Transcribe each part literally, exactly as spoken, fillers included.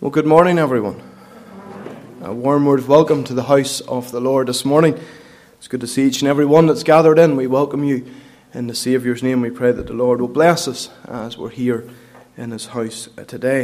Well, good morning, everyone. A warm word of welcome to the house of the Lord this morning. It's good to see each and every one that's gathered in. We welcome you in the Saviour's name. We pray that the Lord will bless us as we're here in His house today.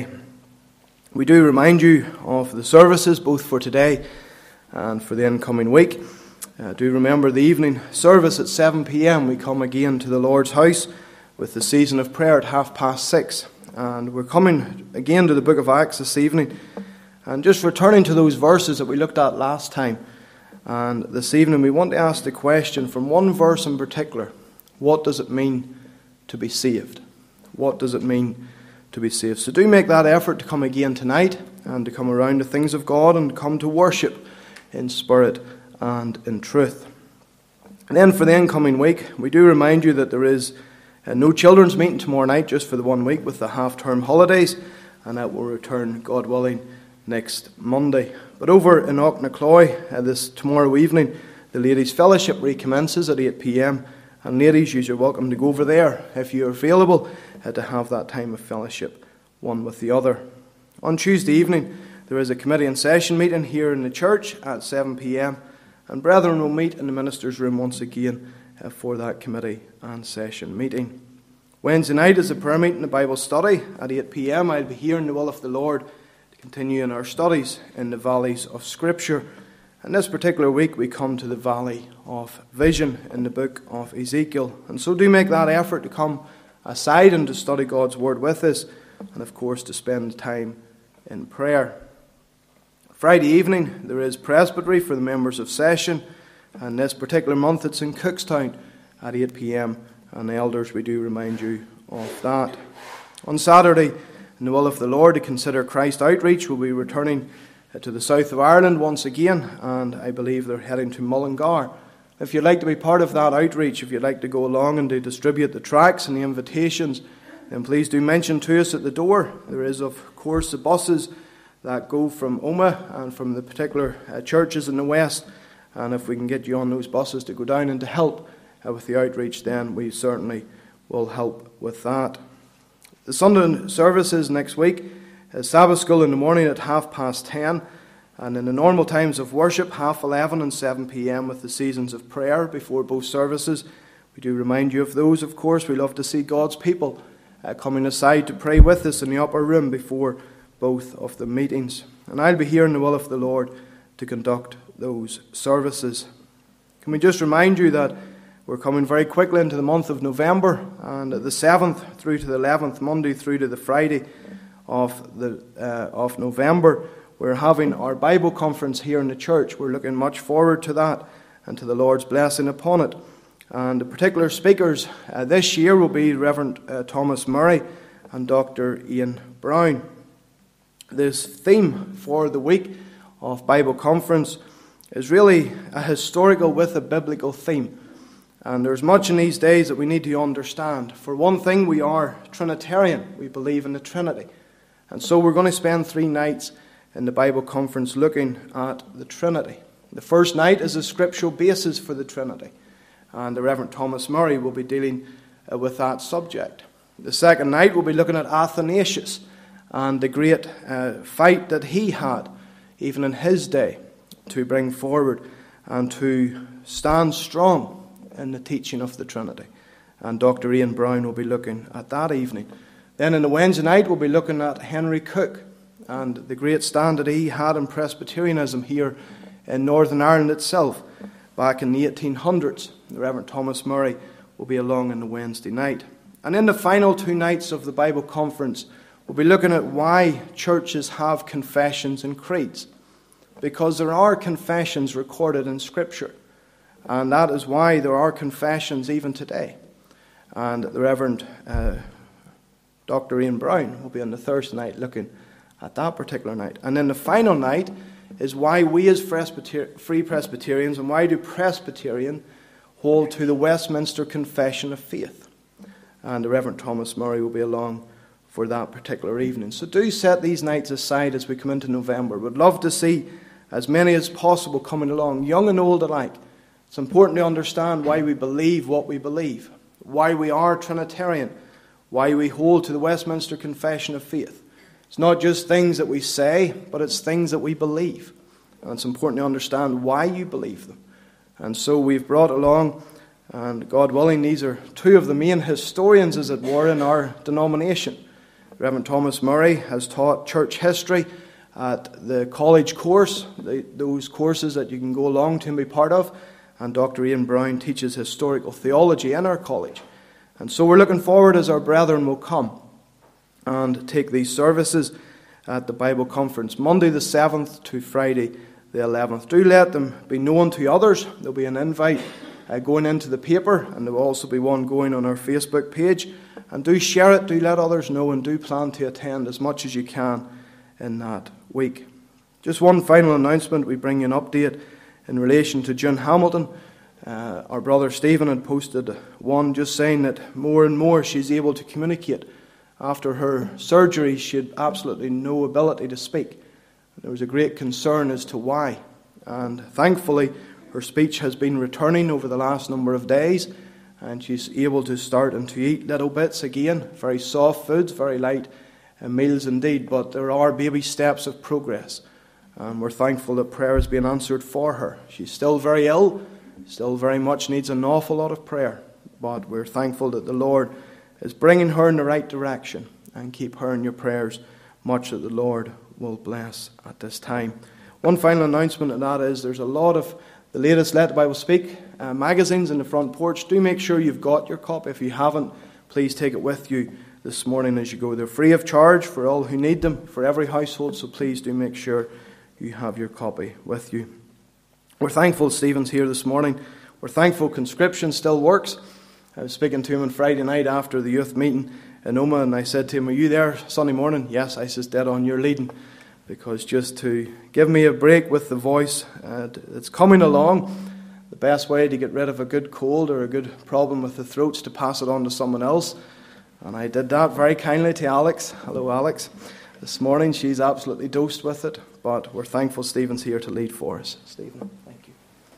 We do remind you of the services, both for today and for the incoming week. Uh, do remember the evening service at seven p.m. We come again to the Lord's house with the season of prayer at half past six. And we're coming again to the book of Acts this evening. And just returning to those verses that we looked at last time. And this evening we want to ask the question from one verse in particular. What does it mean to be saved? What does it mean to be saved? So do make that effort to come again tonight. And to come around the things of God and come to worship in spirit and in truth. And then for the incoming week, we do remind you that there is Uh, no children's meeting tomorrow night, just for the one week with the half-term holidays, and that will return, God willing, next Monday. But over in Auchnacloy, uh, this tomorrow evening, the Ladies' Fellowship recommences at eight p.m, and ladies, you're welcome to go over there, if you're available, uh, to have that time of fellowship, one with the other. On Tuesday evening, there is a committee and session meeting here in the church at seven p.m, and brethren will meet in the minister's room once again uh, for that committee and session meeting. Wednesday night is a prayer meeting, a Bible study at eight p.m. I'll be here in the will of the Lord to continue in our studies in the valleys of Scripture. And this particular week we come to the valley of vision in the book of Ezekiel. And so do make that effort to come aside and to study God's Word with us, and of course to spend time in prayer. Friday evening there is presbytery for the members of session, and this particular month it's in Cookstown at eight p.m. And the elders, we do remind you of that. On Saturday, in the will of the Lord, to consider Christ Outreach, will be returning to the south of Ireland once again, and I believe they're heading to Mullingar. If you'd like to be part of that outreach, if you'd like to go along and to distribute the tracts and the invitations, then please do mention to us at the door. There is, of course, the buses that go from Omagh and from the particular uh, churches in the west, and if we can get you on those buses to go down and to help Uh, with the outreach, then we certainly will help with that. The Sunday services next week is Sabbath school in the morning at half past ten, and in the normal times of worship, half eleven and seven p.m. with the seasons of prayer before both services. We do remind you of those, of course. We love to see God's people uh, coming aside to pray with us in the upper room before both of the meetings. And I'll be here in the will of the Lord to conduct those services. Can we just remind you that we're coming very quickly into the month of November, and the seventh through to the eleventh, Monday through to the Friday of the uh, of November, we're having our Bible conference here in the church. We're looking much forward to that and to the Lord's blessing upon it. And the particular speakers uh, this year will be Reverend uh, Thomas Murray and Doctor Ian Brown. This theme for the week of Bible conference is really a historical with a biblical theme. And there's much in these days that we need to understand. For one thing, we are Trinitarian. We believe in the Trinity. And so we're going to spend three nights in the Bible conference looking at the Trinity. The first night is a scriptural basis for the Trinity. And the Reverend Thomas Murray will be dealing uh, with that subject. The second night we'll be looking at Athanasius and the great uh, fight that he had, even in his day, to bring forward and to stand strong in the teaching of the Trinity. And Doctor Ian Brown will be looking at that evening. Then in the Wednesday night we'll be looking at Henry Cook and the great stand that he had in Presbyterianism here in Northern Ireland itself back in the eighteen hundreds. The Reverend Thomas Murray will be along on the Wednesday night. And in the final two nights of the Bible conference we'll be looking at why churches have confessions and creeds. Because there are confessions recorded in Scripture. And that is why there are confessions even today. And the Reverend uh, Doctor Ian Brown will be on the Thursday night looking at that particular night. And then the final night is why we as Presbyter- Free Presbyterians and why do Presbyterian hold to the Westminster Confession of Faith. And the Reverend Thomas Murray will be along for that particular evening. So do set these nights aside as we come into November. We'd love to see as many as possible coming along, young and old alike. It's important to understand why we believe what we believe, why we are Trinitarian, why we hold to the Westminster Confession of Faith. It's not just things that we say, but it's things that we believe. And it's important to understand why you believe them. And so we've brought along, and God willing, these are two of the main historians, as it were, in our denomination. Reverend Thomas Murray has taught church history at the college course, the, those courses that you can go along to and be part of. And Doctor Ian Brown teaches historical theology in our college. And so we're looking forward as our brethren will come and take these services at the Bible conference, Monday the seventh to Friday the eleventh. Do let them be known to others. There'll be an invite uh, going into the paper, and there will also be one going on our Facebook page. And do share it, do let others know, and do plan to attend as much as you can in that week. Just one final announcement. We bring you an update in relation to June Hamilton. Uh, our brother Stephen had posted one just saying that more and more she's able to communicate. After her surgery, she had absolutely no ability to speak. There was a great concern as to why. And thankfully, her speech has been returning over the last number of days, and she's able to start and to eat little bits again. Very soft foods, very light uh, meals indeed, but there are baby steps of progress. And we're thankful that prayer has been answered for her. She's still very ill, still very much needs an awful lot of prayer, but we're thankful that the Lord is bringing her in the right direction, and keep her in your prayers, much that the Lord will bless at this time. One final announcement, and that is there's a lot of the latest Let the Bible Speak uh, magazines in the front porch. Do make sure you've got your copy. If you haven't, please take it with you this morning as you go. They're free of charge for all who need them, for every household, so please do make sure you have your copy with you. We're thankful Stephen's here this morning. We're thankful conscription still works. I was speaking to him on Friday night after the youth meeting in Oma, and I said to him, "Are you there Sunday morning?" "Yes." I says, "Dead on, you're leading." Because just to give me a break with the voice, uh, it's coming along. The best way to get rid of a good cold or a good problem with the throat's to pass it on to someone else. And I did that very kindly to Alex. Hello, Alex. This morning she's absolutely dosed with it, but we're thankful Stephen's here to lead for us. Stephen, thank you.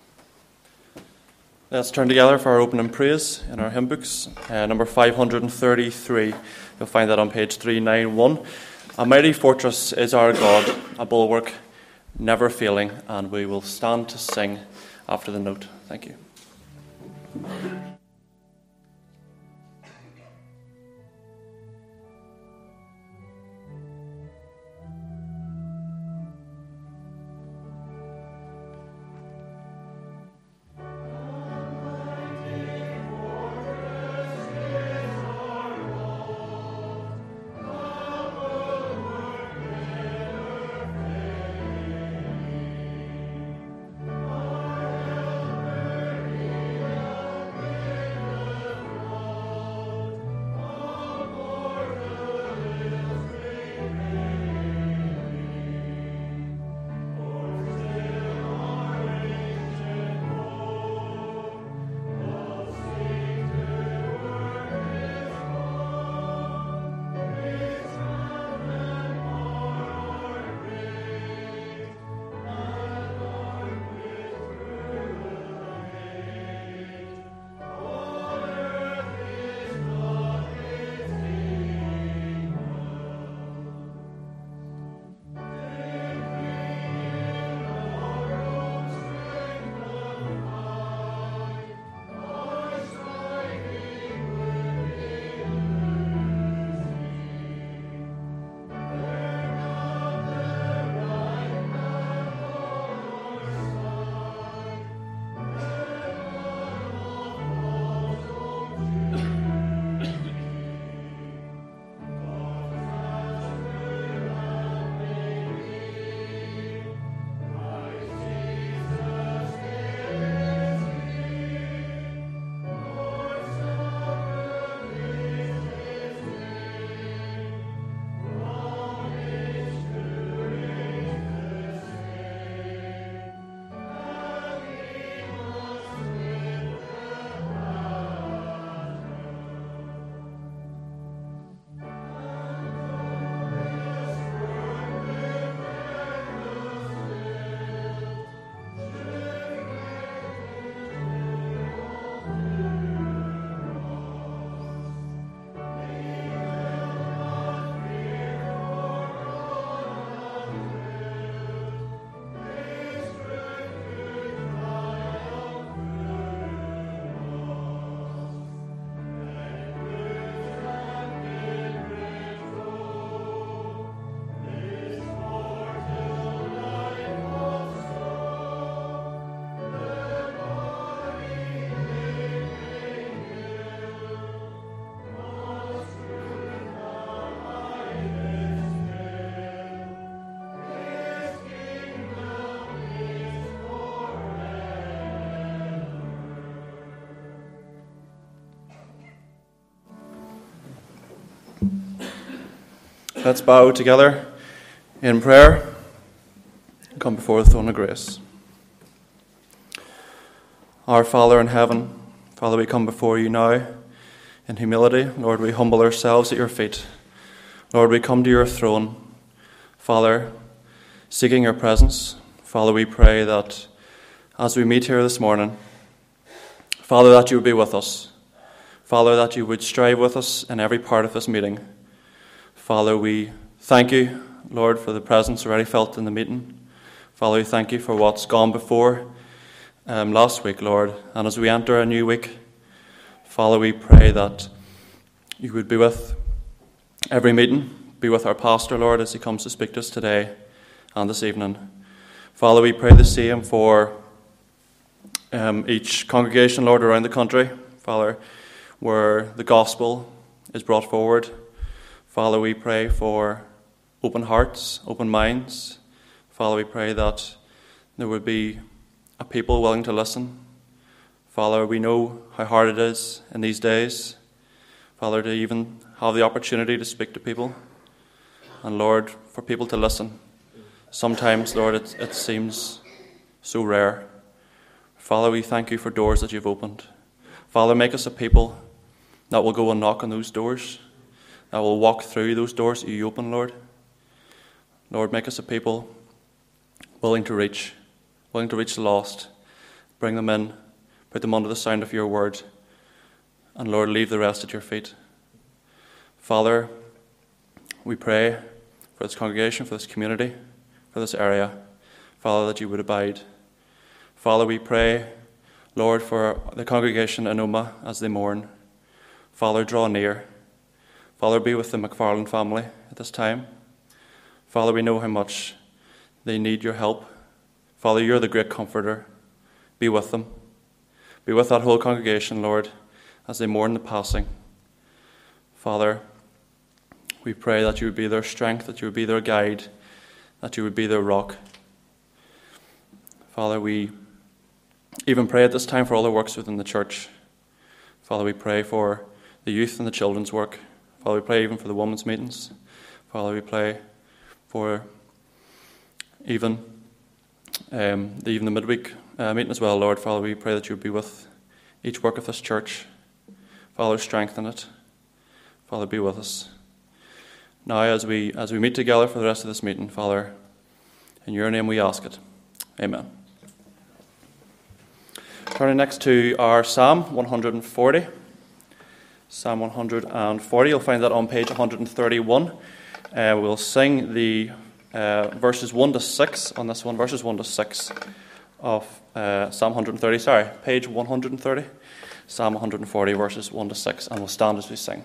Let's turn together for our opening praise in our hymn books. Uh, number five hundred thirty-three. You'll find that on page three ninety-one. A mighty fortress is our God, a bulwark never failing, and we will stand to sing after the note. Thank you. Let's bow together in prayer and come before the throne of grace. Our Father in heaven, Father, we come before you now in humility. Lord, we humble ourselves at your feet. Lord, we come to your throne, Father, seeking your presence. Father, we pray that as we meet here this morning, Father, that you would be with us. Father, that you would strive with us in every part of this meeting. Father, we thank you, Lord, for the presence already felt in the meeting. Father, we thank you for what's gone before um, last week, Lord. And as we enter a new week, Father, we pray that you would be with every meeting, be with our pastor, Lord, as he comes to speak to us today and this evening. Father, we pray the same for um, each congregation, Lord, around the country, Father, where the gospel is brought forward. Father, we pray for open hearts, open minds. Father, we pray that there would be a people willing to listen. Father, we know how hard it is in these days, Father, to even have the opportunity to speak to people. And Lord, for people to listen. Sometimes, Lord, it, it seems so rare. Father, we thank you for doors that you've opened. Father, make us a people that will go and knock on those doors, that will walk through those doors that you open, Lord. Lord, make us a people willing to reach, willing to reach the lost, bring them in, put them under the sound of your word, and Lord, leave the rest at your feet. Father, we pray for this congregation, for this community, for this area, Father, that you would abide. Father, we pray, Lord, for the congregation in Omagh as they mourn. Father, draw near. Father, be with the McFarland family at this time. Father, we know how much they need your help. Father, you're the great comforter. Be with them. Be with that whole congregation, Lord, as they mourn the passing. Father, we pray that you would be their strength, that you would be their guide, that you would be their rock. Father, we even pray at this time for all the works within the church. Father, we pray for the youth and the children's work. Father, we pray even for the women's meetings. Father, we pray for even um, the, even the midweek uh, meeting as well, Lord. Father, we pray that you would be with each work of this church. Father, strengthen it. Father, be with us. Now, as we as we meet together for the rest of this meeting, Father, in your name we ask it. Amen. Turning next to our Psalm one hundred forty. Psalm one hundred forty, you'll find that on page one hundred thirty-one. Uh, we'll sing the uh, verses one to six on this one, verses one to six of uh, Psalm one hundred thirty, sorry, page one hundred thirty, Psalm one hundred forty, verses one to six, and we'll stand as we sing.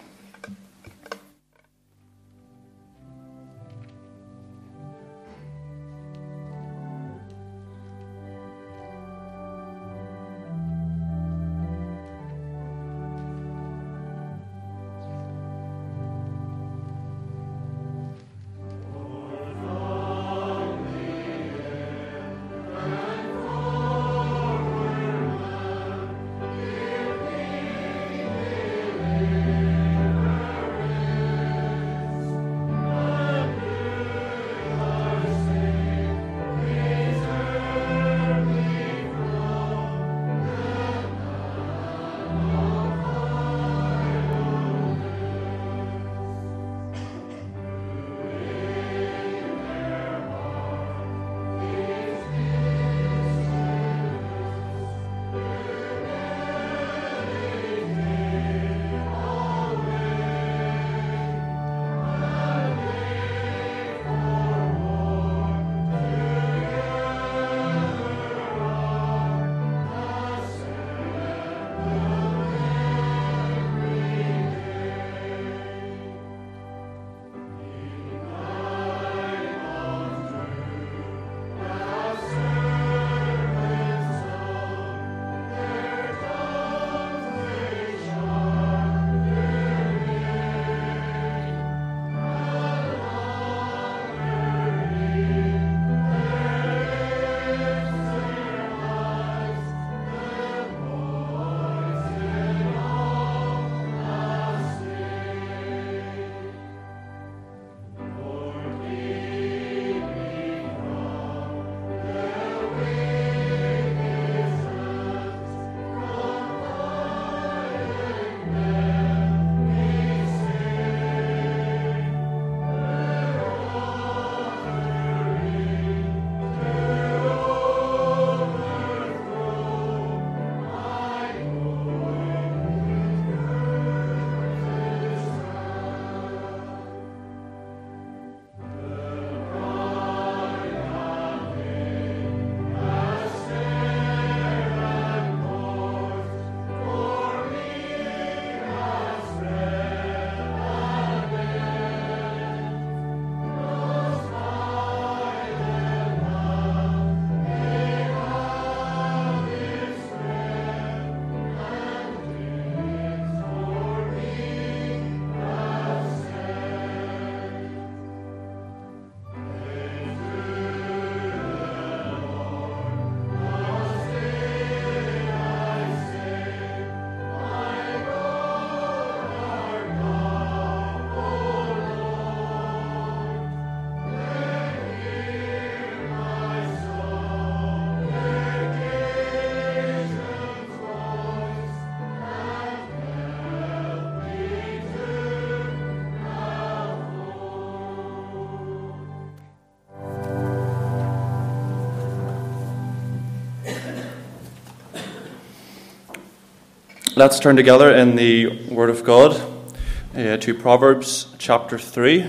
Let's turn together in the Word of God uh, to Proverbs chapter three.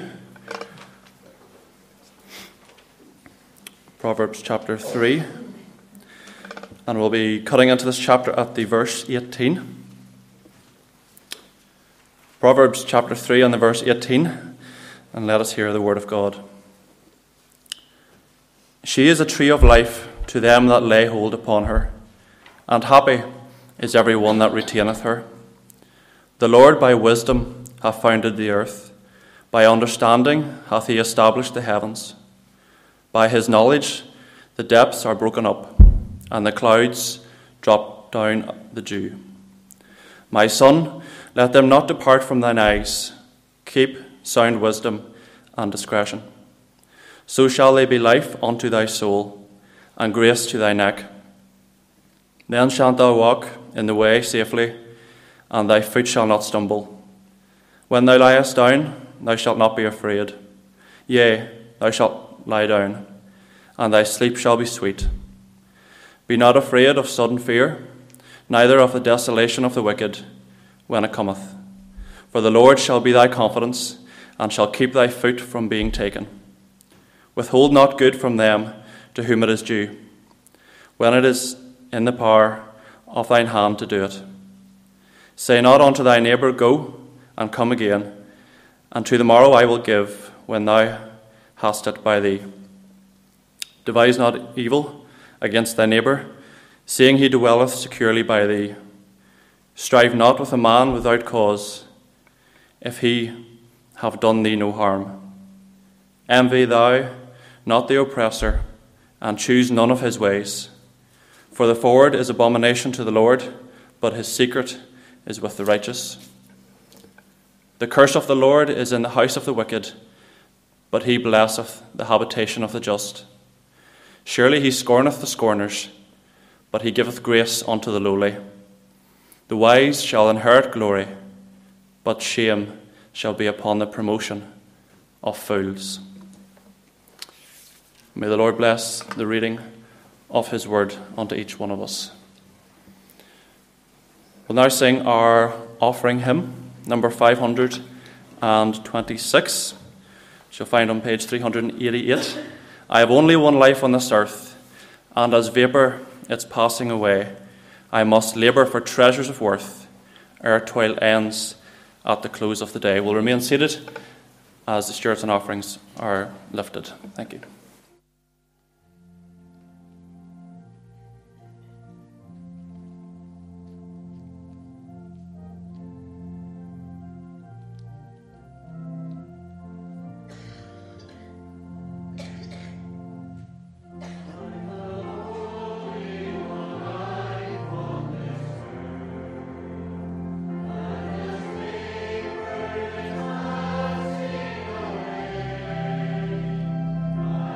Proverbs chapter three. And we'll be cutting into this chapter at the verse eighteen. Proverbs chapter three and the verse eighteen. And let us hear the Word of God. She is a tree of life to them that lay hold upon her, and happy is every one that retaineth her. The Lord by wisdom hath founded the earth, by understanding hath he established the heavens. By his knowledge the depths are broken up, and the clouds drop down the dew. My son, let them not depart from thine eyes. Keep sound wisdom and discretion. So shall they be life unto thy soul, and grace to thy neck. Then shalt thou walk in the way safely, and thy foot shall not stumble. When thou liest down, thou shalt not be afraid. Yea, thou shalt lie down, and thy sleep shall be sweet. Be not afraid of sudden fear, neither of the desolation of the wicked, when it cometh. For the Lord shall be thy confidence, and shall keep thy foot from being taken. Withhold not good from them to whom it is due, when it is in the power of thine hand to do it. Say not unto thy neighbour, Go, and come again, and to the morrow I will give, when thou hast it by thee. Devise not evil against thy neighbour, seeing he dwelleth securely by thee. Strive not with a man without cause, if he have done thee no harm. Envy thou not the oppressor, and choose none of his ways. For the forward is abomination to the Lord, but his secret is with the righteous. The curse of the Lord is in the house of the wicked, but he blesseth the habitation of the just. Surely he scorneth the scorners, but he giveth grace unto the lowly. The wise shall inherit glory, but shame shall be upon the promotion of fools. May the Lord bless the reading of his word unto each one of us. We'll now sing our offering hymn, number five hundred twenty-six, which you'll find on page three hundred eighty-eight. I have only one life on this earth, and as vapour it's passing away. I must labour for treasures of worth, ere toil ends at the close of the day. We'll remain seated as the stewards and offerings are lifted. Thank you. Bye.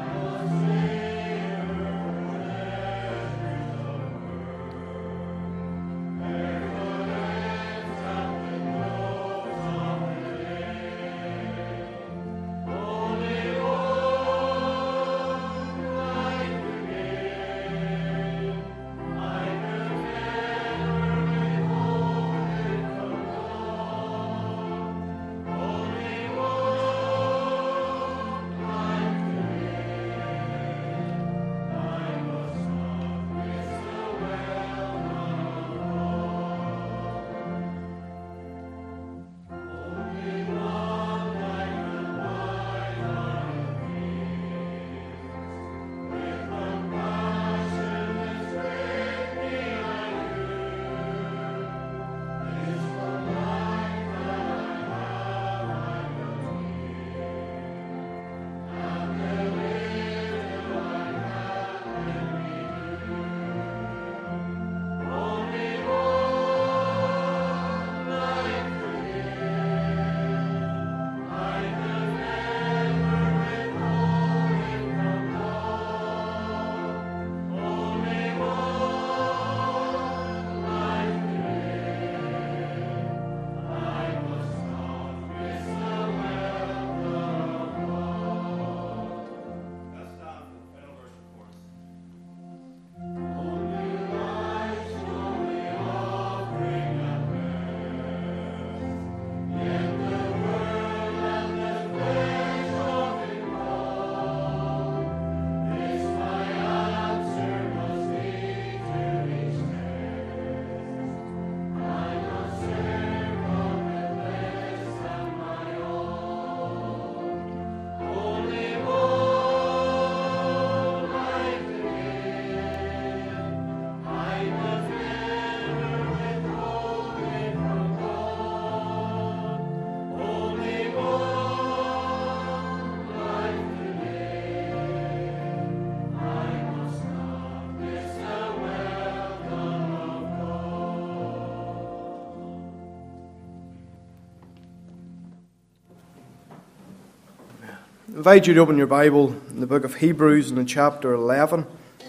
invite you to open your Bible in the book of Hebrews in the chapter eleven.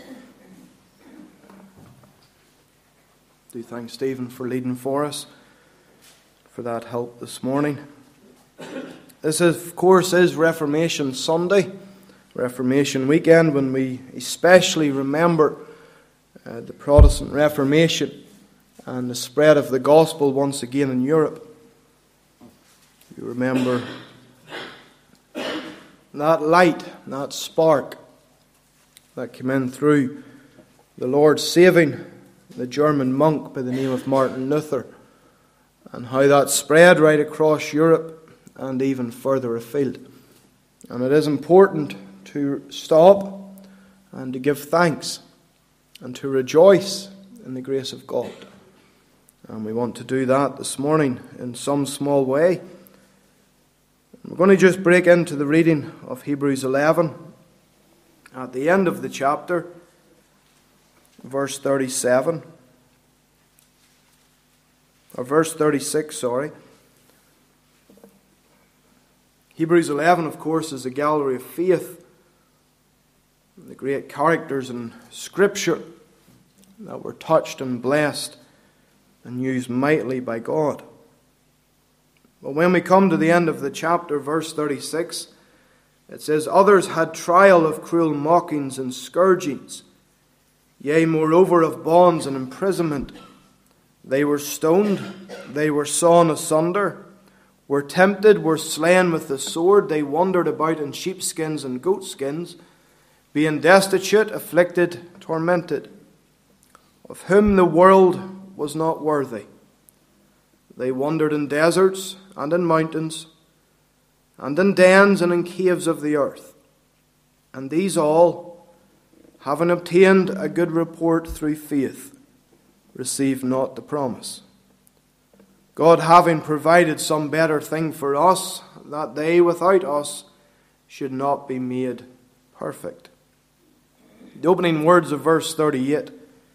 Do thank Stephen for leading for us, for that help this morning. This, is, of course, is Reformation Sunday, Reformation weekend, when we especially remember uh, the Protestant Reformation and the spread of the gospel once again in Europe. You remember that light, that spark that came in through the Lord saving the German monk by the name of Martin Luther, and how that spread right across Europe and even further afield. And it is important to stop and to give thanks and to rejoice in the grace of God. And we want to do that this morning in some small way. We're going to just break into the reading of Hebrews eleven. At the end of the chapter, verse thirty-seven, or verse thirty-six, sorry. Hebrews eleven, of course, is a gallery of faith, the great characters in Scripture that were touched and blessed and used mightily by God. But when we come to the end of the chapter, verse thirty-six, it says, "Others had trial of cruel mockings and scourgings, yea, moreover of bonds and imprisonment. They were stoned, they were sawn asunder, were tempted, were slain with the sword. They wandered about in sheepskins and goatskins, being destitute, afflicted, tormented, of whom the world was not worthy. They wandered in deserts and in mountains, and in dens and in caves of the earth. And these all, having obtained a good report through faith, received not the promise. God having provided some better thing for us, that they without us should not be made perfect." The opening words of verse thirty-eight,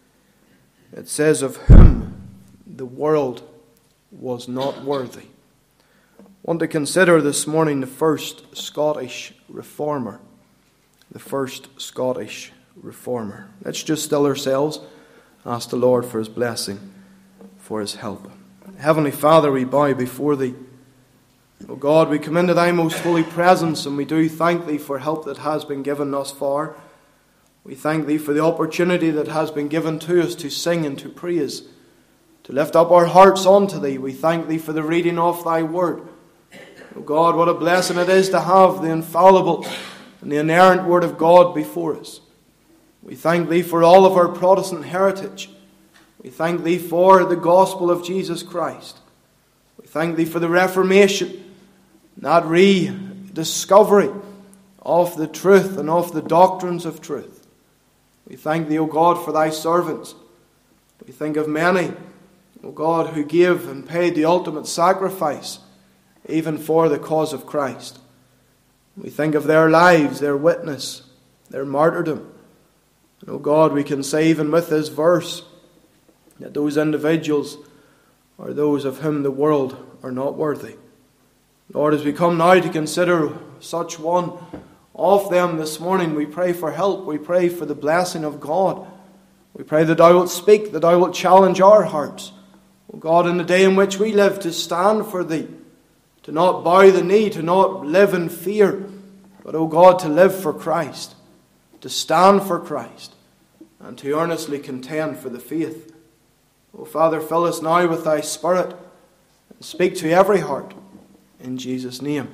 it says, "Of whom the world was not worthy." I want to consider this morning the first Scottish reformer. The first Scottish reformer. Let's just still ourselves, ask the Lord for His blessing, for His help. Heavenly Father, we bow before Thee. O God, we come into Thy most holy presence, and we do thank Thee for help that has been given thus far. We thank Thee for the opportunity that has been given to us to sing and to praise, to lift up our hearts unto Thee. We thank Thee for the reading of Thy Word. O God, what a blessing it is to have the infallible and the inerrant Word of God before us. We thank Thee for all of our Protestant heritage. We thank Thee for the gospel of Jesus Christ. We thank Thee for the Reformation, that rediscovery of the truth and of the doctrines of truth. We thank Thee, O God, for Thy servants. We think of many, O God, who gave and paid the ultimate sacrifice, even for the cause of Christ. We think of their lives, their witness, their martyrdom. And, O God, we can say even with this verse that those individuals are those of whom the world are not worthy. Lord, as we come now to consider such one of them this morning, we pray for help. We pray for the blessing of God. We pray that Thou wilt speak, that Thou wilt challenge our hearts. O God, in the day in which we live, to stand for Thee, to not bow the knee, to not live in fear, but, O God, to live for Christ, to stand for Christ, and to earnestly contend for the faith. O Father, fill us now with Thy Spirit, and speak to every heart, in Jesus' name.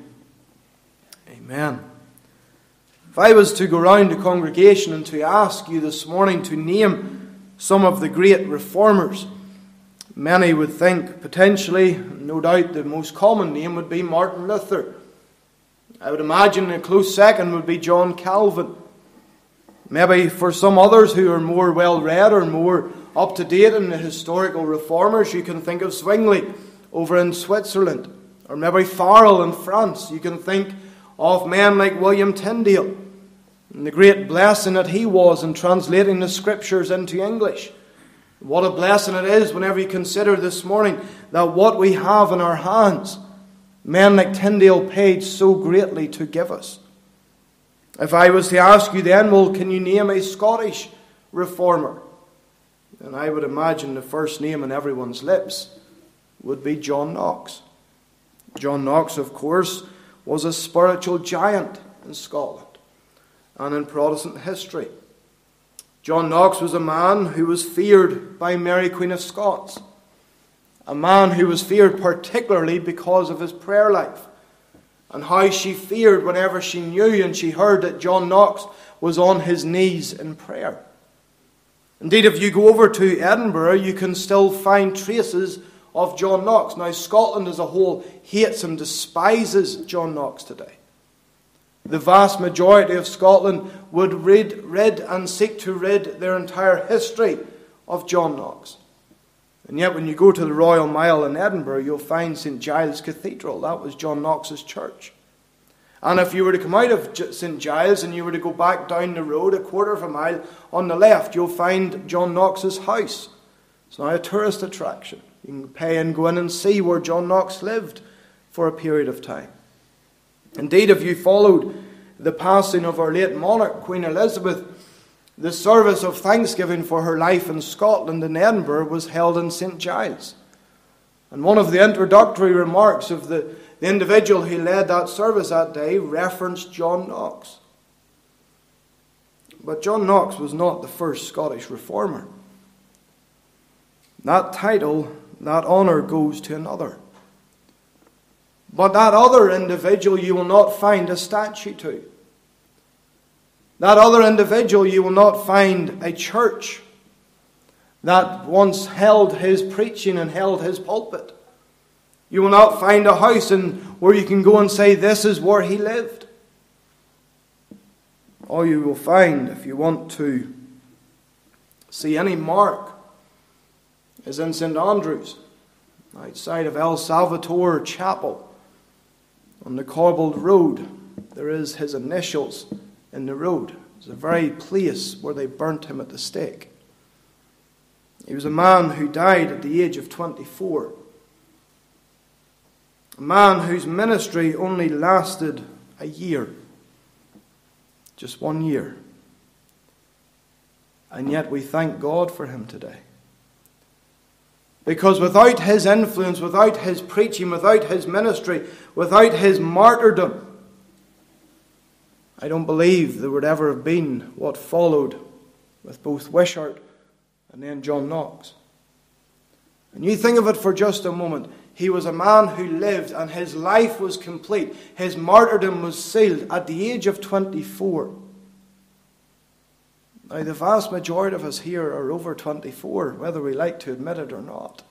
Amen. If I was to go round the congregation and to ask you this morning to name some of the great reformers, many would think potentially, no doubt the most common name would be Martin Luther. I would imagine a close second would be John Calvin. Maybe for some others who are more well-read or more up-to-date in the historical reformers, you can think of Zwingli over in Switzerland, or maybe Farel in France. You can think of men like William Tyndale, and the great blessing that he was in translating the Scriptures into English. What a blessing it is whenever you consider this morning that what we have in our hands, men like Tyndale paid so greatly to give us. If I was to ask you then, well, can you name a Scottish reformer? Then I would imagine the first name on everyone's lips would be John Knox. John Knox, of course, was a spiritual giant in Scotland and in Protestant history. John Knox was a man who was feared by Mary Queen of Scots, a man who was feared particularly because of his prayer life and how she feared whenever she knew and she heard that John Knox was on his knees in prayer. Indeed, if you go over to Edinburgh, you can still find traces of John Knox. Now, Scotland as a whole hates and despises John Knox today. The vast majority of Scotland would rid, rid and seek to rid their entire history of John Knox. And yet when you go to the Royal Mile in Edinburgh, you'll find Saint Giles Cathedral. That was John Knox's church. And if you were to come out of Saint Giles and you were to go back down the road a quarter of a mile on the left, you'll find John Knox's house. It's now a tourist attraction. You can pay and go in and see where John Knox lived for a period of time. Indeed, if you followed the passing of our late monarch, Queen Elizabeth, the service of thanksgiving for her life in Scotland in Edinburgh was held in Saint Giles. And one of the introductory remarks of the, the individual who led that service that day referenced John Knox. But John Knox was not the first Scottish reformer. That title, that honour goes to another. But that other individual you will not find a statue to. That other individual you will not find a church that once held his preaching and held his pulpit. You will not find a house in where you can go and say, this is where he lived. All you will find, if you want to see any mark, is in Saint Andrew's, outside of El Salvatore Chapel. On the cobbled road, there is his initials in the road. It's the very place where they burnt him at the stake. He was a man who died at the age of twenty-four. A man whose ministry only lasted a year. Just one year. And yet we thank God for him today. Because without his influence, without his preaching, without his ministry, without his martyrdom, I don't believe there would ever have been what followed with both Wishart and then John Knox. And you think of it for just a moment. He was a man who lived and his life was complete. His martyrdom was sealed at the age of twenty-four. Now, the vast majority of us here are over twenty-four, whether we like to admit it or not.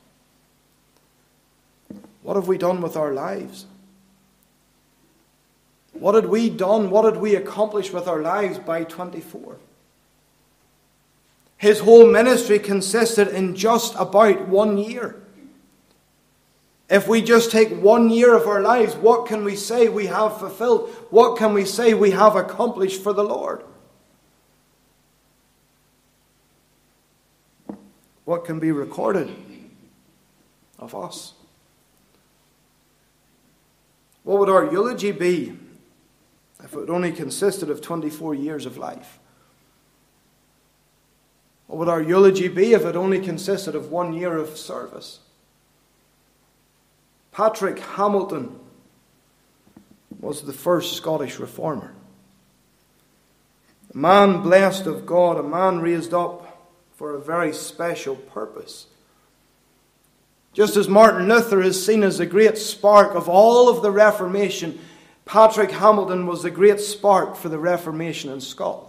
What have we done with our lives? What had we done? What had we accomplished with our lives by twenty-four? His whole ministry consisted in just about one year. If we just take one year of our lives, what can we say we have fulfilled? What can we say we have accomplished for the Lord? What can be recorded of us? What would our eulogy be if it only consisted of twenty-four years of life? What would our eulogy be if it only consisted of one year of service? Patrick Hamilton was the first Scottish reformer. A man blessed of God, a man raised up for a very special purpose. Just as Martin Luther is seen as the great spark of all of the Reformation, Patrick Hamilton was the great spark for the Reformation in Scotland.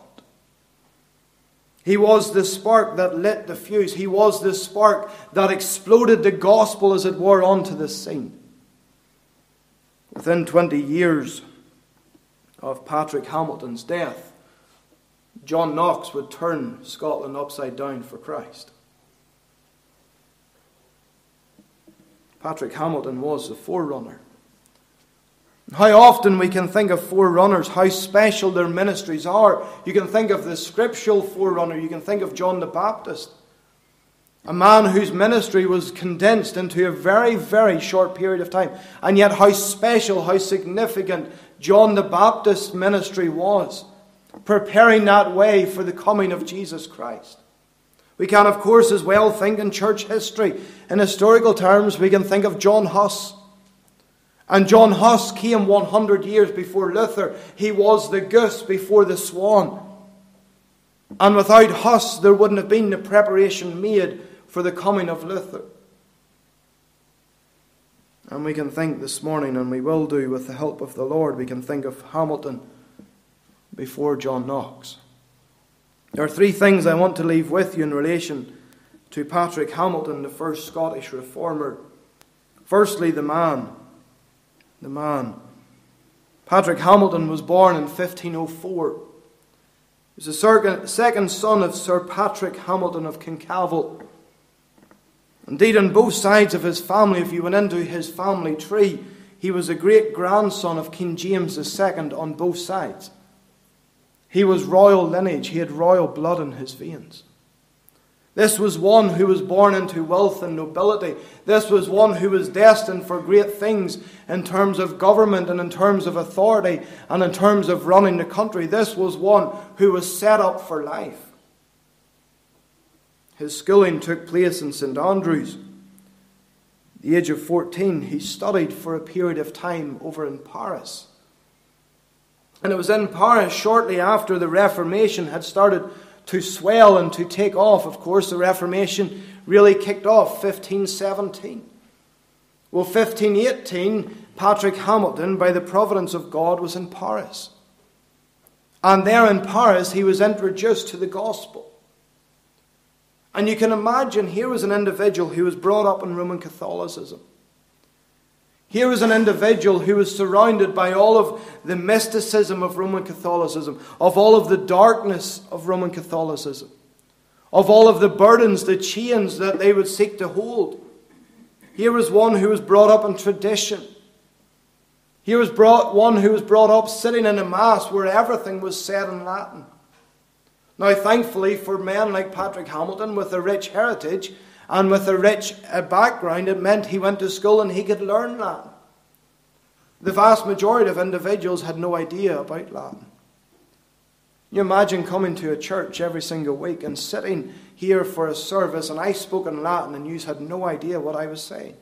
He was the spark that lit the fuse. He was the spark that exploded the gospel, as it were, onto the scene. Within twenty years of Patrick Hamilton's death, John Knox would turn Scotland upside down for Christ. Patrick Hamilton was the forerunner. How often we can think of forerunners, how special their ministries are. You can think of the scriptural forerunner, you can think of John the Baptist. A man whose ministry was condensed into a very, very short period of time. And yet how special, how significant John the Baptist's ministry was. preparing that way for the coming of Jesus Christ. We can, of course, as well think in church history. In historical terms, we can think of John Huss. And John Huss came one hundred years before Luther. He was the goose before the swan. And without Huss, there wouldn't have been the preparation made for the coming of Luther. And we can think this morning, and we will do with the help of the Lord, we can think of Hamilton before John Knox. There are three things I want to leave with you in relation to Patrick Hamilton, the first Scottish reformer. Firstly, the man. The man. Patrick Hamilton was born in fifteen oh four. He was the second son of Sir Patrick Hamilton of Kincavel. Indeed, on both sides of his family, if you went into his family tree, he was a great-grandson of King James the Second on both sides. He was royal lineage. He had royal blood in his veins. This was one who was born into wealth and nobility. This was one who was destined for great things in terms of government and in terms of authority and in terms of running the country. This was one who was set up for life. His schooling took place in Saint Andrews. At the age of fourteen, he studied for a period of time over in Paris. And it was in Paris shortly after the Reformation had started to swell and to take off. Of course, the Reformation really kicked off fifteen seventeen. Well, fifteen eighteen, Patrick Hamilton, by the providence of God, was in Paris. And there in Paris, he was introduced to the gospel. And you can imagine, here was an individual who was brought up in Roman Catholicism. Here was an individual who was surrounded by all of the mysticism of Roman Catholicism, of all of the darkness of Roman Catholicism, of all of the burdens, the chains that they would seek to hold. Here was one who was brought up in tradition. Here was brought one who was brought up sitting in a mass where everything was said in Latin. Now, thankfully for men like Patrick Hamilton, with a rich heritage, and with a rich background, it meant he went to school and he could learn Latin. The vast majority of individuals had no idea about Latin. You imagine coming to a church every single week and sitting here for a service and I spoke in Latin and you had no idea what I was saying.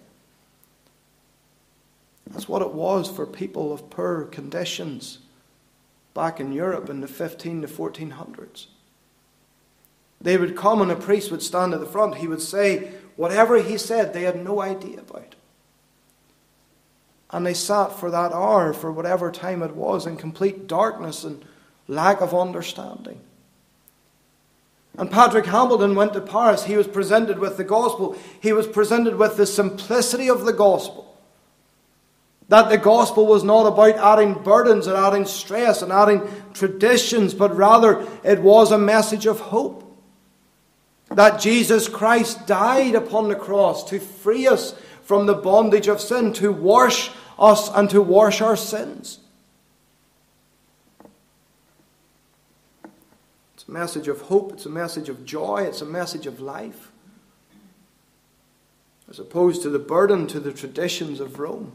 That's what it was for people of poor conditions back in Europe in the fifteen to fourteen hundreds. They would come and a priest would stand at the front. He would say whatever he said, they had no idea about. And they sat for that hour, for whatever time it was, in complete darkness and lack of understanding. And Patrick Hamilton went to Paris. He was presented with the gospel. He was presented with the simplicity of the gospel. That the gospel was not about adding burdens and adding stress and adding traditions, but rather it was a message of hope. That Jesus Christ died upon the cross to free us from the bondage of sin, to wash us and to wash our sins. It's a message of hope, it's a message of joy, it's a message of life. As opposed to the burden, to the traditions of Rome.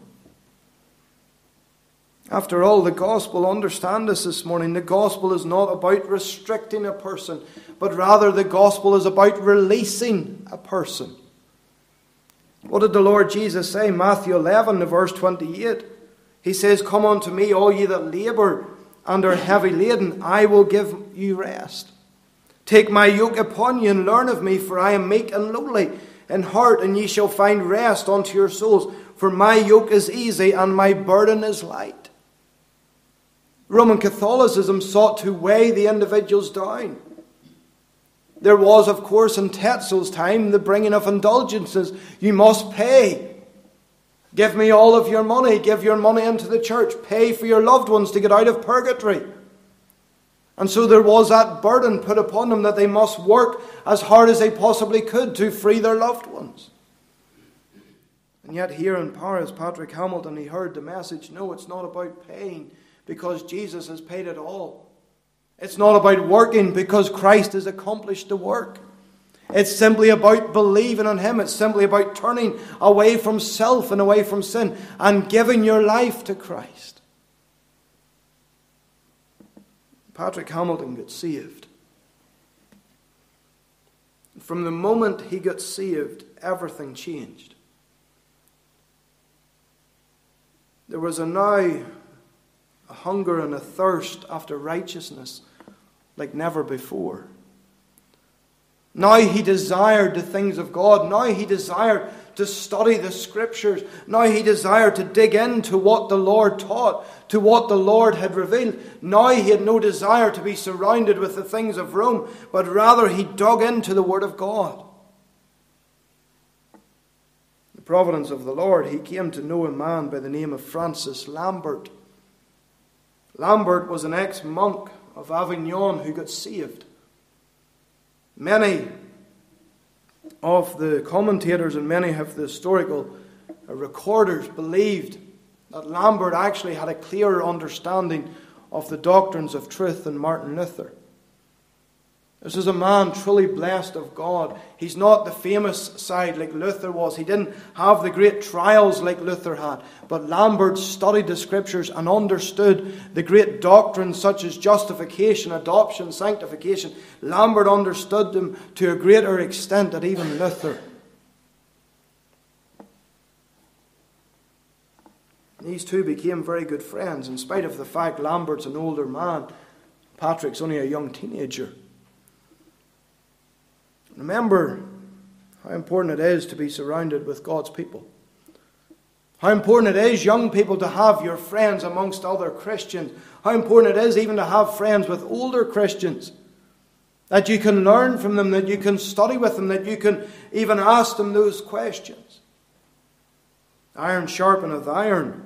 After all, the gospel, understand this this morning, the gospel is not about restricting a person, but rather the gospel is about releasing a person. What did the Lord Jesus say? Matthew eleven, verse twenty-eight. He says, "Come unto me, all ye that labour and are heavy laden, I will give you rest. Take my yoke upon you and learn of me, for I am meek and lowly in heart, and ye shall find rest unto your souls. For my yoke is easy and my burden is light." Roman Catholicism sought to weigh the individuals down. There was, of course, in Tetzel's time, the bringing of indulgences. You must pay. Give me all of your money. Give your money into the church. Pay for your loved ones to get out of purgatory. And so there was that burden put upon them that they must work as hard as they possibly could to free their loved ones. And yet here in Paris, Patrick Hamilton, he heard the message, no, it's not about paying because Jesus has paid it all. It's not about working because Christ has accomplished the work. It's simply about believing in Him. It's simply about turning away from self and away from sin and giving your life to Christ. Patrick Hamilton got saved. From the moment he got saved, everything changed. There was a now a hunger and a thirst after righteousness like never before. Now he desired the things of God. Now he desired to study the Scriptures. Now he desired to dig into what the Lord taught, to what the Lord had revealed. Now he had no desire to be surrounded with the things of Rome, but rather he dug into the Word of God. The providence of the Lord, he came to know a man by the name of Francis Lambert. Lambert was an ex-monk of Avignon who got saved. Many of the commentators and many of the historical recorders believed that Lambert actually had a clearer understanding of the doctrines of truth than Martin Luther. This is a man truly blessed of God. He's not the famous side like Luther was. He didn't have the great trials like Luther had. But Lambert studied the Scriptures and understood the great doctrines such as justification, adoption, sanctification. Lambert understood them to a greater extent than even Luther. These two became very good friends, in spite of the fact Lambert's an older man. Patrick's only a young teenager. Remember how important it is to be surrounded with God's people. How important it is, young people, to have your friends amongst other Christians. How important it is even to have friends with older Christians. That you can learn from them, that you can study with them, that you can even ask them those questions. Iron sharpeneth iron.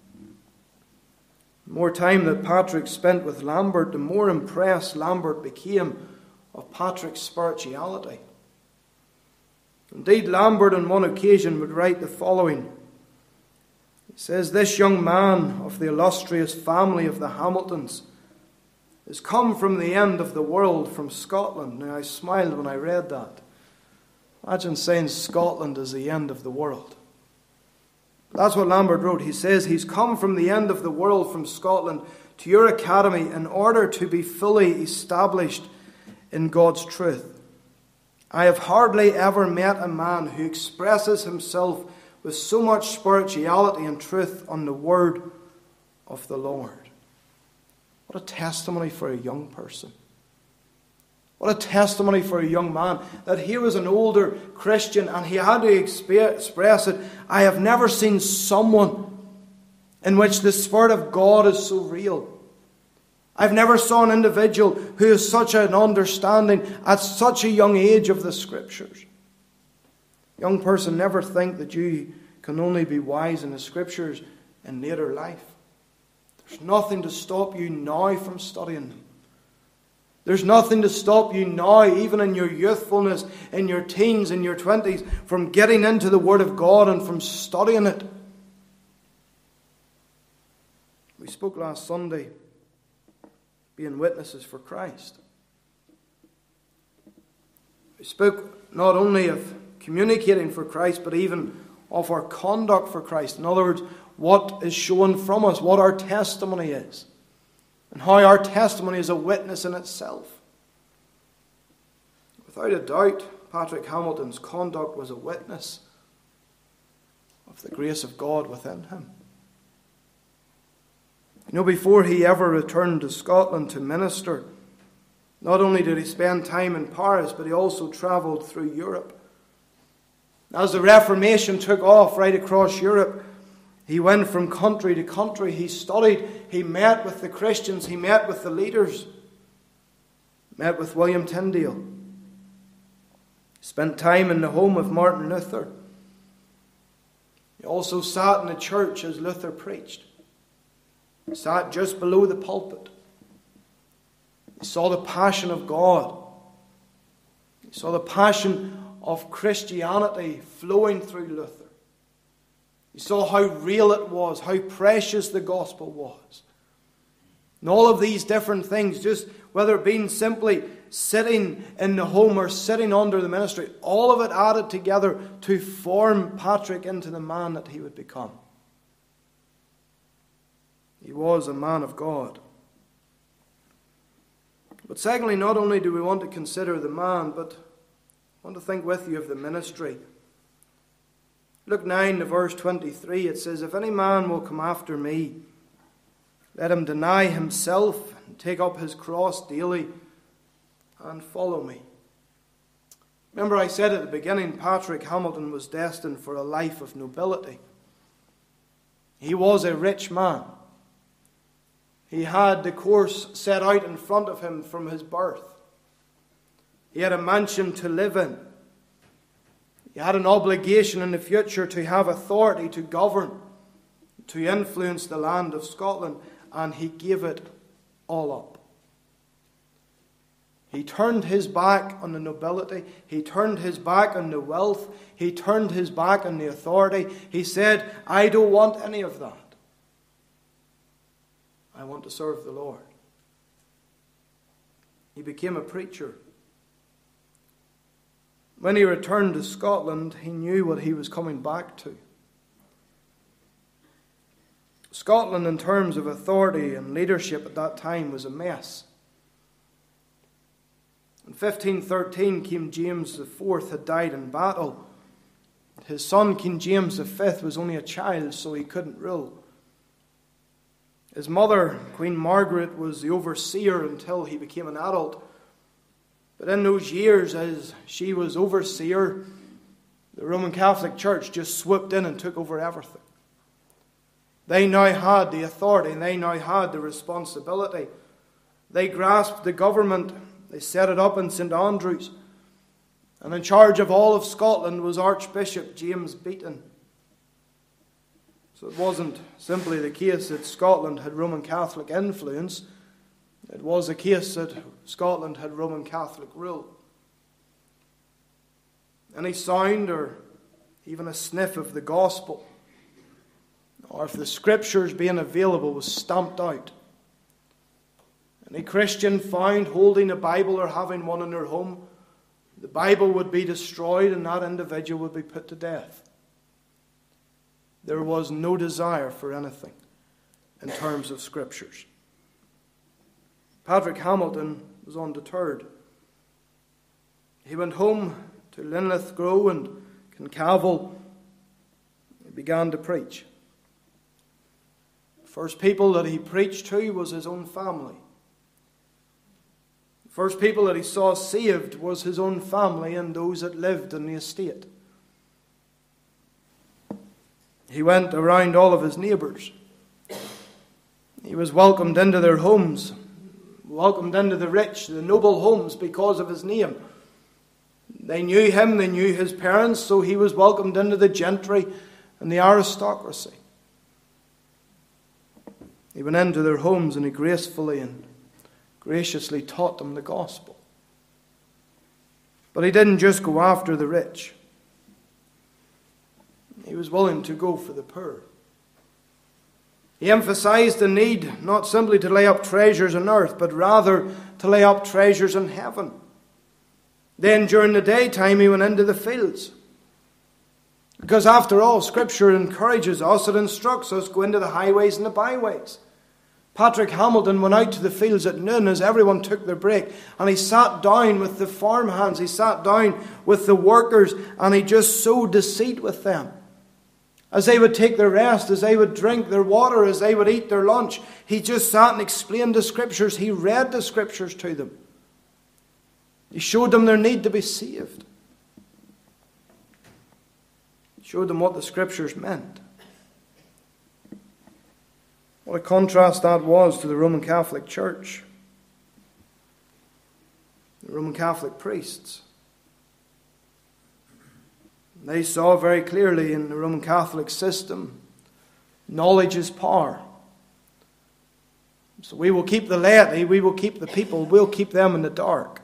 The more time that Patrick spent with Lambert, the more impressed Lambert became of Patrick's spirituality. Indeed, Lambert on one occasion would write the following. He says, "This young man of the illustrious family of the Hamiltons has come from the end of the world, from Scotland." Now, I smiled when I read that. Imagine saying Scotland is the end of the world. That's what Lambert wrote. He says, "He's come from the end of the world, from Scotland, to your academy in order to be fully established in God's truth. I have hardly ever met a man who expresses himself with so much spirituality and truth on the word of the Lord." What a testimony for a young person. What a testimony for a young man, that here was an older Christian and he had to express it. I have never seen someone in which the Spirit of God is so real. I've never saw an individual who has such an understanding at such a young age of the Scriptures. Young person, never think that you can only be wise in the Scriptures in later life. There's nothing to stop you now from studying them. There's nothing to stop you now, even in your youthfulness, in your teens, in your twenties, from getting into the Word of God and from studying it. We spoke last Sunday, being witnesses for Christ. We spoke not only of communicating for Christ, but even of our conduct for Christ. In other words, what is shown from us, what our testimony is, and how our testimony is a witness in itself. Without a doubt, Patrick Hamilton's conduct was a witness of the grace of God within him. You know, before he ever returned to Scotland to minister, not only did he spend time in Paris, but he also travelled through Europe. As the Reformation took off right across Europe, he went from country to country. He studied, he met with the Christians, he met with the leaders, met with William Tyndale. He spent time in the home of Martin Luther. He also sat in the church as Luther preached. He sat just below the pulpit. He saw the passion of God. He saw the passion of Christianity flowing through Luther. He saw how real it was, how precious the gospel was. And all of these different things, just whether it being simply sitting in the home or sitting under the ministry, all of it added together to form Patrick into the man that he would become. He was a man of God. But secondly, not only do we want to consider the man, but I want to think with you of the ministry. Luke nine, verse twenty-three, it says, "If any man will come after me, let him deny himself and take up his cross daily and follow me." Remember, I said at the beginning, Patrick Hamilton was destined for a life of nobility. He was a rich man. He had the course set out in front of him from his birth. He had a mansion to live in. He had an obligation in the future to have authority to govern, to influence the land of Scotland, and he gave it all up. He turned his back on the nobility. He turned his back on the wealth. He turned his back on the authority. He said, "I don't want any of that. I want to serve the Lord." He became a preacher. When he returned to Scotland, he knew what he was coming back to. Scotland, in terms of authority and leadership at that time, was a mess. In fifteen thirteen, King James the Fourth had died in battle. His son, King James the Fifth, was only a child, so he couldn't rule. His mother, Queen Margaret, was the overseer until he became an adult. But in those years, as she was overseer, the Roman Catholic Church just swooped in and took over everything. They now had the authority, and they now had the responsibility. They grasped the government. They set it up in Saint Andrews. And in charge of all of Scotland was Archbishop James Beaton. So it wasn't simply the case that Scotland had Roman Catholic influence. It was a case that Scotland had Roman Catholic rule. Any sound or even a sniff of the gospel, or if the scriptures being available, was stamped out. Any Christian found holding a Bible or having one in their home, the Bible would be destroyed and that individual would be put to death. There was no desire for anything in terms of scriptures. Patrick Hamilton was undeterred. He went home to Linlithgow and Kincavel. He began to preach. The first people that he preached to was his own family. The first people that he saw saved was his own family and those that lived in the estate. He went around all of his neighbours. He was welcomed into their homes, welcomed into the rich, the noble homes because of his name. They knew him, they knew his parents, so he was welcomed into the gentry and the aristocracy. He went into their homes and he gracefully and graciously taught them the gospel. But he didn't just go after the rich. He was willing to go for the poor. He emphasized the need not simply to lay up treasures on earth, but rather to lay up treasures in heaven. Then during the daytime he went into the fields. Because after all, Scripture encourages us, it instructs us, go into the highways and the byways. Patrick Hamilton went out to the fields at noon as everyone took their break, and he sat down with the farmhands, he sat down with the workers, and he just sowed the seed with them. As they would take their rest, as they would drink their water, as they would eat their lunch, he just sat and explained the Scriptures. He read the Scriptures to them. He showed them their need to be saved. He showed them what the Scriptures meant. What a contrast that was to the Roman Catholic Church. The Roman Catholic priests. They saw very clearly in the Roman Catholic system, knowledge is power. So we will keep the laity, we will keep the people, we'll keep them in the dark.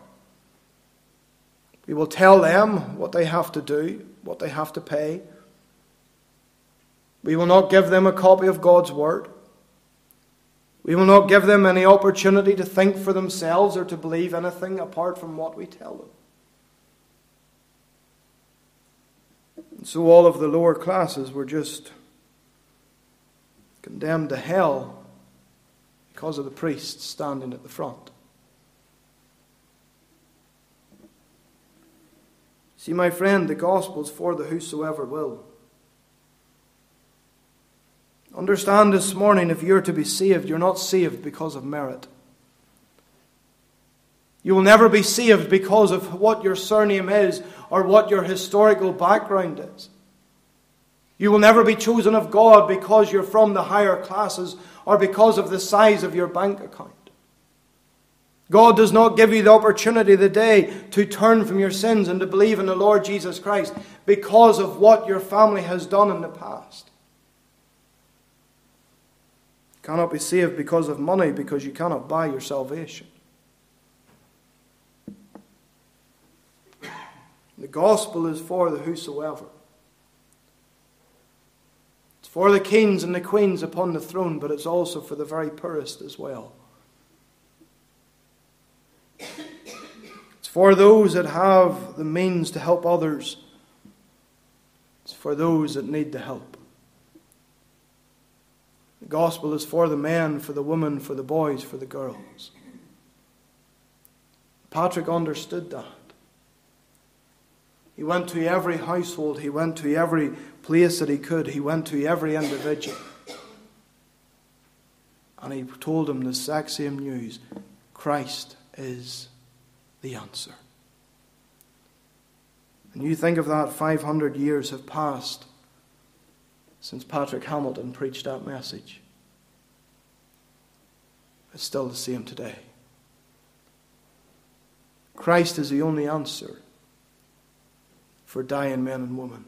We will tell them what they have to do, what they have to pay. We will not give them a copy of God's Word. We will not give them any opportunity to think for themselves or to believe anything apart from what we tell them. And so all of the lower classes were just condemned to hell because of the priests standing at the front. See, my friend, the gospel's for the whosoever will. Understand this morning, if you're to be saved, you're not saved because of merit. You will never be saved because of what your surname is or what your historical background is. You will never be chosen of God because you're from the higher classes or because of the size of your bank account. God does not give you the opportunity today to turn from your sins and to believe in the Lord Jesus Christ because of what your family has done in the past. You cannot be saved because of money, because you cannot buy your salvation. The gospel is for the whosoever. It's for the kings and the queens upon the throne, but it's also for the very poorest as well. It's for those that have the means to help others. It's for those that need the help. The gospel is for the men, for the women, for the boys, for the girls. Patrick understood that. He went to every household. He went to every place that he could. He went to every individual. And he told them the exact same news. Christ is the answer. And you think of that, five hundred years have passed since Patrick Hamilton preached that message. It's still the same today. Christ is the only answer for dying men and women.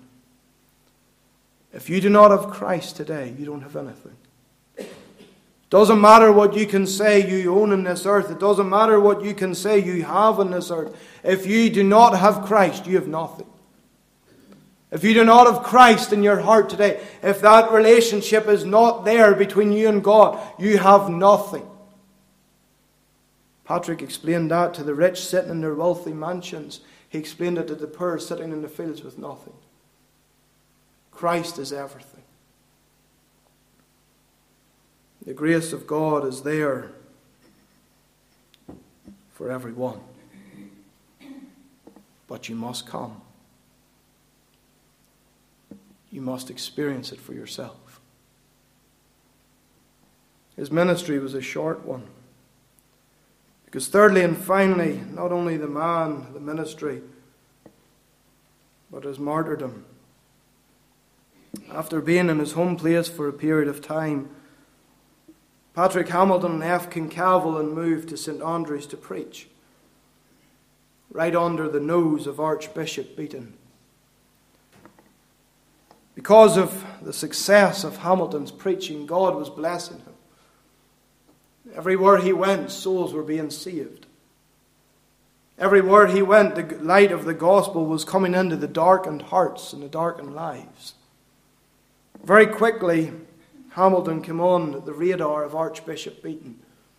If you do not have Christ today, you don't have anything. Doesn't matter what you can say you own in this earth. It doesn't matter what you can say you have on this earth. If you do not have Christ, you have nothing. If you do not have Christ in your heart today, if that relationship is not there between you and God, you have nothing. Patrick explained that to the rich sitting in their wealthy mansions. He explained it to the poor sitting in the fields with nothing. Christ is everything. The grace of God is there for everyone. But you must come. You must experience it for yourself. His ministry was a short one. Because thirdly and finally, not only the man, the ministry, but his martyrdom. After being in his home place for a period of time, Patrick Hamilton left Kincavel and moved to Saint Andrews to preach, right under the nose of Archbishop Beaton. Because of the success of Hamilton's preaching, God was blessing him. Everywhere he went, souls were being saved. Everywhere he went, the light of the gospel was coming into the darkened hearts and the darkened lives. Very quickly, Hamilton came on the radar of Archbishop Beaton.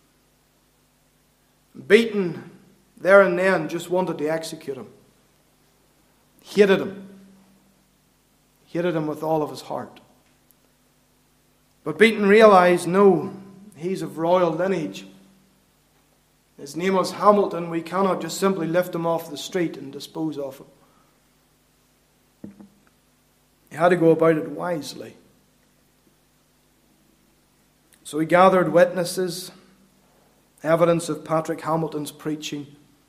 Beaton, there and then, just wanted to execute him. Hated him. Hated him with all of his heart. But Beaton realized, no, he's of royal lineage. His name was Hamilton. We cannot just simply lift him off the street and dispose of him. He had to go about it wisely. So he gathered witnesses, evidence of Patrick Hamilton's preaching,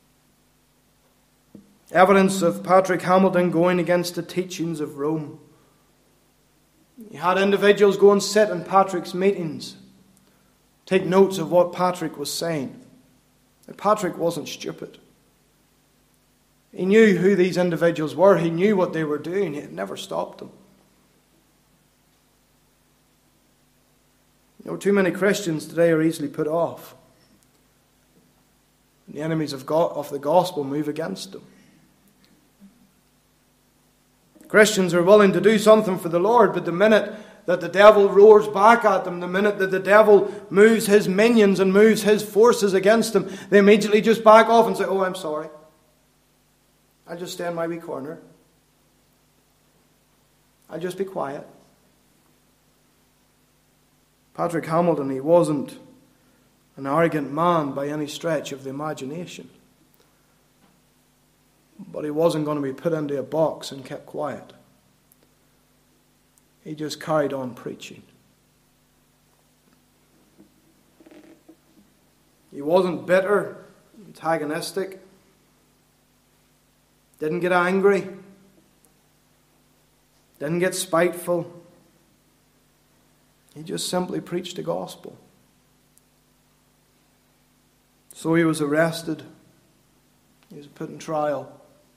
evidence of Patrick Hamilton going against the teachings of Rome. He had individuals go and sit in Patrick's meetings, take notes of what Patrick was saying. Patrick wasn't stupid. He knew who these individuals were. He knew what they were doing. It never stopped them. You know, too many Christians today are easily put off. And the enemies of God, of the gospel move against them. Christians are willing to do something for the Lord, but the minute that the devil roars back at them, the minute that the devil moves his minions and moves his forces against them, they immediately just back off and say, oh, I'm sorry. I'll just stay in my wee corner. I'll just be quiet. Patrick Hamilton, he wasn't an arrogant man by any stretch of the imagination. but he wasn't going to be put into a box and kept quiet. He just carried on preaching. He wasn't bitter, antagonistic, didn't get angry, didn't get spiteful. He just simply preached the gospel. So he was arrested. He was put in trial.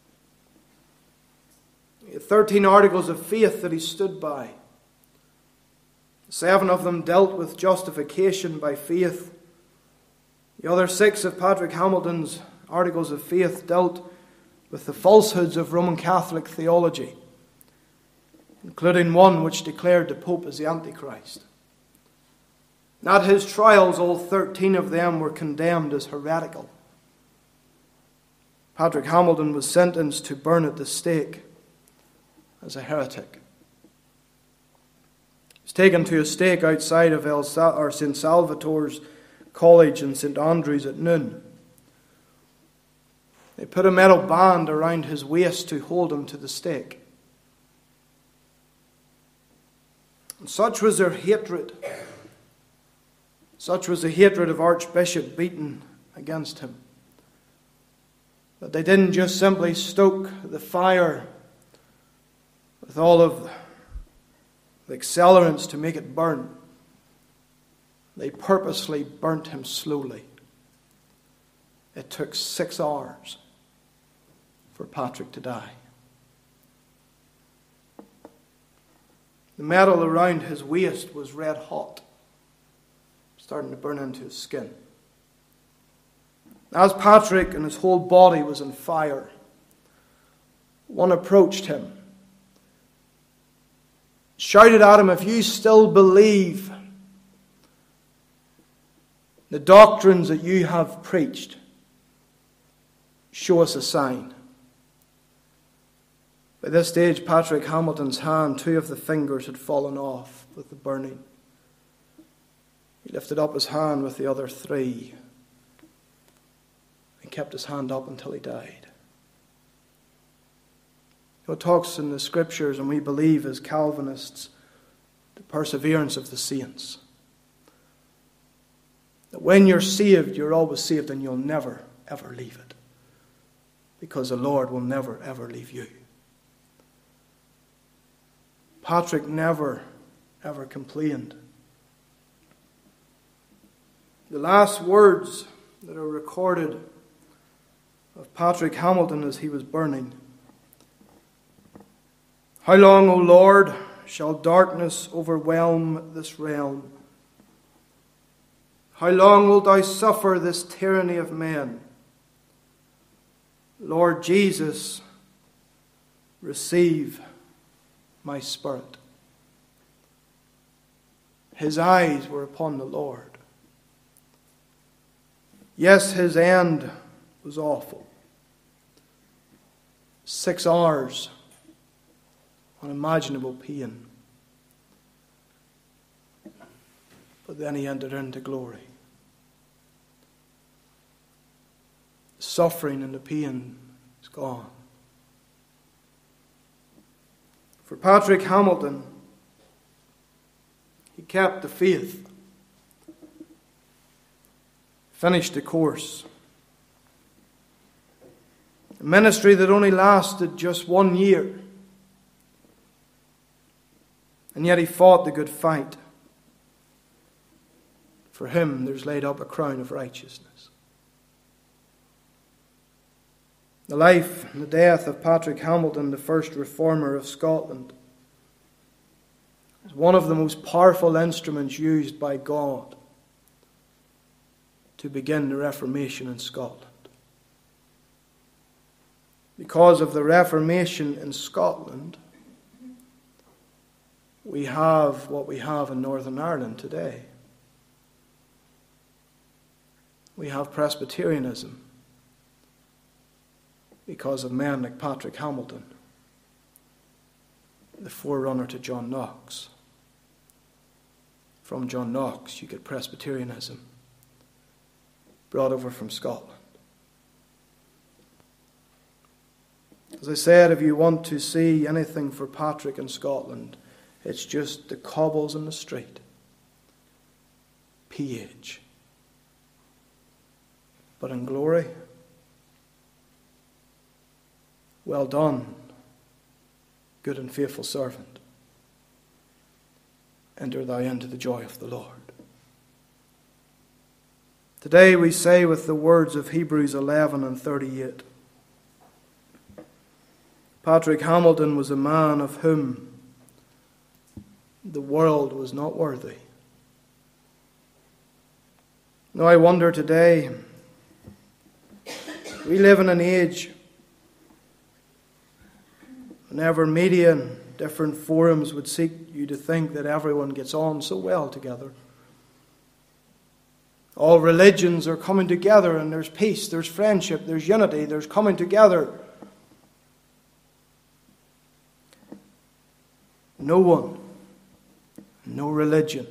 He had thirteen articles of faith that he stood by. Seven of them dealt with justification by faith. The other six of Patrick Hamilton's articles of faith dealt with the falsehoods of Roman Catholic theology, including one which declared the Pope as the Antichrist. At his trials, all thirteen of them were condemned as heretical. Patrick Hamilton was sentenced to burn at the stake as a heretic. He was taken to a stake outside of El Sa- or Saint Salvator's College in Saint Andrews at noon. They put a metal band around his waist to hold him to the stake. And such was their hatred, such was the hatred of Archbishop Beaton against him, that they didn't just simply stoke the fire with all of the accelerants to make it burn. They purposely burnt him slowly. It took six hours for Patrick to die. The metal around his waist was red hot, starting to burn into his skin. As Patrick and his whole body was on fire, one approached him, shouted at him, "If you still believe the doctrines that you have preached, show us a sign." By this stage, Patrick Hamilton's hand, two of the fingers had fallen off with the burning. He lifted up his hand with the other three and kept his hand up until he died. It talks in the scriptures, and we believe as Calvinists, the perseverance of the saints. That when you're saved, you're always saved, and you'll never, ever leave it. Because the Lord will never, ever leave you. Patrick never, ever complained. The last words that are recorded of Patrick Hamilton as he was burning: "How long, O Lord, shall darkness overwhelm this realm? How long wilt thou suffer this tyranny of men? Lord Jesus, receive my spirit." His eyes were upon the Lord. Yes, his end was awful. Six hours, unimaginable pain. But then he entered into glory. The suffering and the pain is gone. For Patrick Hamilton, he kept the faith, finished the course. A ministry that only lasted just one year. And yet he fought the good fight. For him there's laid up a crown of righteousness. The life and the death of Patrick Hamilton, the first reformer of Scotland, is one of the most powerful instruments used by God to begin the Reformation in Scotland. Because of the Reformation in Scotland, we have what we have in Northern Ireland today. We have Presbyterianism because of men like Patrick Hamilton, the forerunner to John Knox. From John Knox, you get Presbyterianism brought over from Scotland. As I said, if you want to see anything for Patrick in Scotland, it's just the cobbles in the street. P H. But in glory, well done, good and faithful servant. Enter thou into the joy of the Lord. Today we say with the words of Hebrews eleven and thirty-eight, Patrick Hamilton was a man of whom the world was not worthy. Now I wonder today, we live in an age whenever media and different forums would seek you to think that everyone gets on so well together. All religions are coming together and there's peace, there's friendship, there's unity, there's coming together. No one, no religion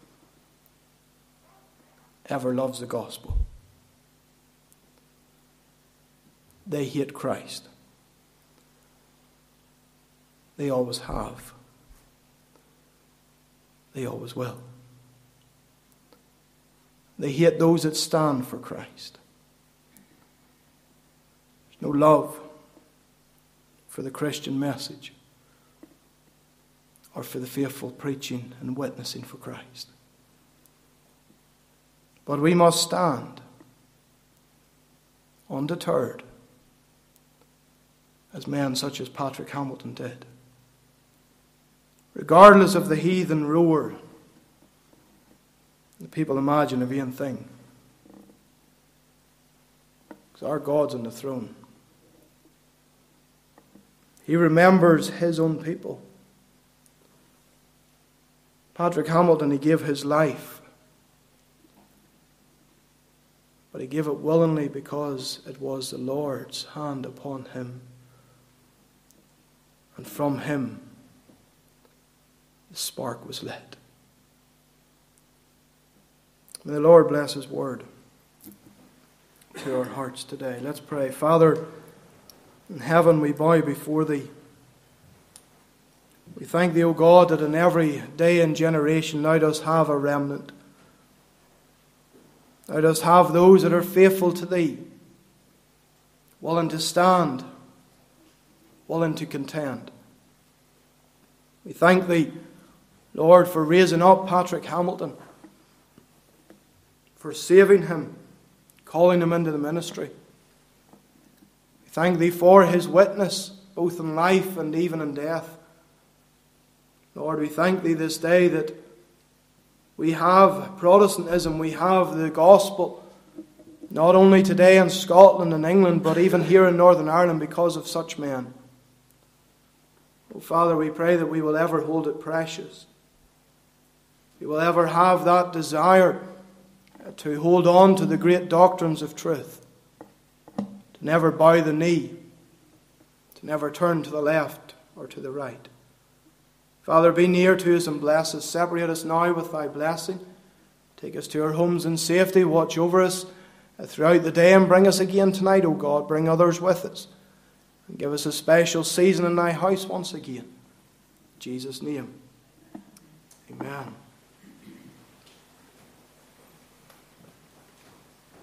ever loves the gospel. They hate Christ. They always have. They always will. They hate those that stand for Christ. There's no love for the Christian message or for the faithful preaching and witnessing for Christ. But we must stand undeterred as men such as Patrick Hamilton did. Regardless of the heathen roar, the people imagine a vain thing. Because our God's on the throne. He remembers his own people. Patrick Hamilton, he gave his life. But he gave it willingly because it was the Lord's hand upon him. And from him, the spark was lit. May the Lord bless his word to our hearts today. Let's pray. Father, in heaven we bow before thee. We thank thee, O God, that in every day and generation thou dost have a remnant. Thou dost have those that are faithful to thee, willing to stand, willing to contend. We thank thee, Lord, for raising up Patrick Hamilton, for saving him, calling him into the ministry. We thank thee for his witness, both in life and even in death. Lord, we thank thee this day that we have Protestantism, we have the gospel, not only today in Scotland and England, but even here in Northern Ireland because of such men. Oh, Father, we pray that we will ever hold it precious. We will ever have that desire to hold on to the great doctrines of truth, to never bow the knee, to never turn to the left or to the right. Father, be near to us and bless us. Separate us now with thy blessing. Take us to our homes in safety. Watch over us throughout the day and bring us again tonight, O God. Bring others with us. And give us a special season in thy house once again. In Jesus' name, amen.